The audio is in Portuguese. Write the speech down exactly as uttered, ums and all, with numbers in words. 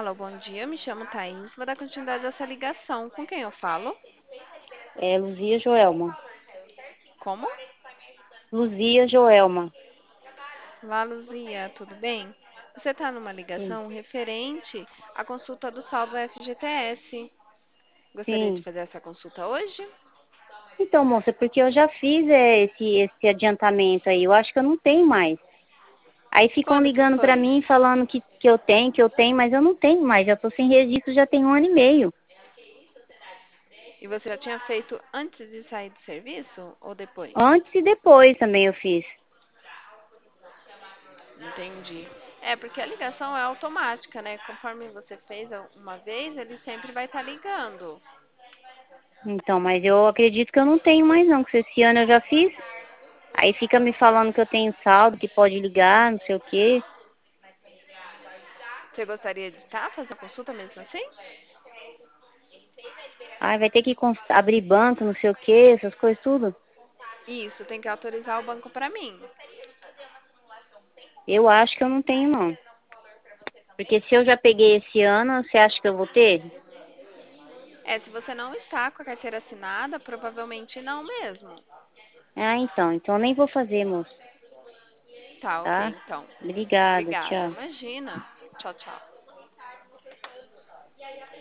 Alô, bom dia. Me chamo Thaís. Vou dar continuidade a essa ligação. Com quem eu falo? É Luzia Joelma. Como? Luzia Joelma. Olá, Luzia, tudo bem? Você está numa Sim. ligação referente à consulta do saldo F G T S. Gostaria de Sim. fazer essa consulta hoje? Então, moça, porque eu já fiz é, esse, esse adiantamento aí. Eu acho que eu não tenho mais. Aí ficam Quando que ligando pra foi? mim falando que, que eu tenho, que eu tenho, mas eu não tenho mais. Já tô sem registro já tem um ano e meio. E você já tinha feito antes de sair do serviço ou depois? Antes e depois também eu fiz. Entendi. É, porque a ligação é automática, né? Conforme você fez uma vez, ele sempre vai estar ligando. Então, mas eu acredito que eu não tenho mais não, que esse ano eu já fiz. Aí fica me falando que eu tenho saldo, que pode ligar, não sei o quê. Você gostaria de estar fazendo a consulta mesmo assim? Aí vai ter que cons- abrir banco, não sei o quê, essas coisas tudo. Isso, tem que autorizar o banco para mim. Eu acho que eu não tenho não. Porque se eu já peguei esse ano, você acha que eu vou ter? É, se você não está com a carteira assinada, provavelmente não mesmo. Ah, então. Então eu nem vou fazer, moço. Tá, ok, Tá? então. Obrigada, Obrigada. tchau. Imagina. Tchau, tchau.